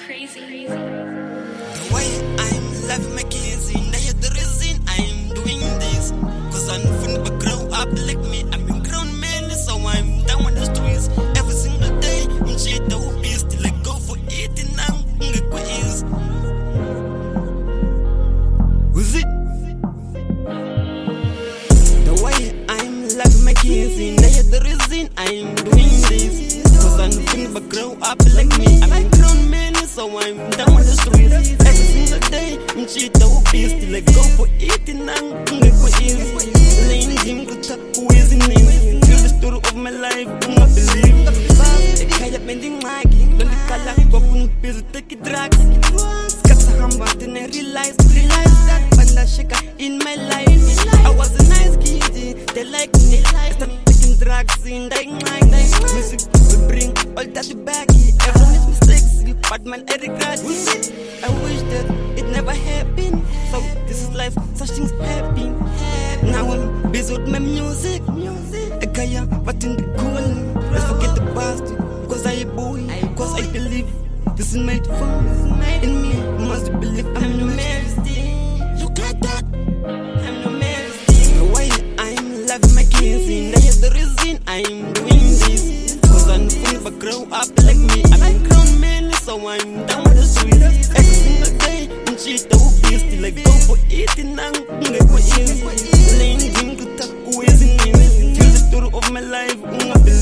crazy. The way I'm loving my kids, now you're the reason I'm doing this. Cause I'm finna grow up like me. I'm a grown man, so I'm down on the streets. Every single day, I'm shit the whoop is till I go for it and I'm gonna quiz. Was it? The way I'm loving my kids, now you're the reason I'm doing this. Cause I'm finna grow up like me. I'm a grown man, so I'm down on the streets. Every single day, I'm shit the whoop is till I go for it and I'm gonna quiz. Laying him to who is in name. Tell the story of my life, I'm not believe. Kaya mending magi, don't kala ko kung piso take drugs. Kasa hamba, then I realized that banda shika in my life. I was a nice kid, they like me. I started taking drugs in that night. Music will bring all that back. Everyone makes mistakes, but man I regret it. I wish that it never happened. So this is life, such things happen. Now I'm busy with my music. Kaya, but in the cool, let's forget the past. Cause I a boy, cause I believe this is made fun. In me, you must believe I'm no majesty. You got that? I'm no majesty. The way I'm loving my kids, now you're the reason I'm doing this. Cause I'm finna grow up like me. I'm a grown man, so I'm down with the streets. Every single day, I'm shit the whoop is till I go for it and I'm gonna go in. Laying him to talk who is in me. Tell the story of my life,